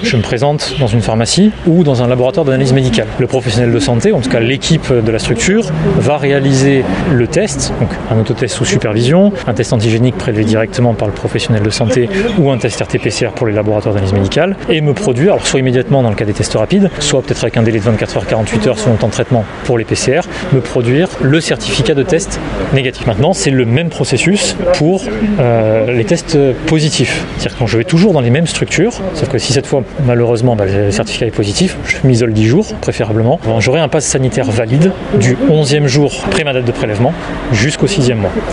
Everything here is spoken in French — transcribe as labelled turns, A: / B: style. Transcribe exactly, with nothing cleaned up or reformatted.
A: Je me présente dans une pharmacie ou dans un laboratoire d'analyse médicale. Le professionnel de santé, en tout cas l'équipe de la structure, va réaliser le test, donc un autotest sous supervision, un test antigénique prélevé directement par le professionnel de santé ou un test R T P C R pour les laboratoires d'analyse médicale et me produire, alors soit immédiatement dans le cas des tests rapides, soit peut-être avec un délai de vingt-quatre heures, quarante-huit heures selon le temps de traitement pour les P C R, me produire le certificat de test négatif. Maintenant, c'est le même processus pour euh, les tests positifs. C'est-à-dire que je vais toujours dans les mêmes structures, sauf que si cette fois, malheureusement, bah, le certificat est positif, je m'isole dix jours, préférablement. J'aurai un pass sanitaire valide du onzième jour après ma date de prélèvement jusqu'au sixième mois.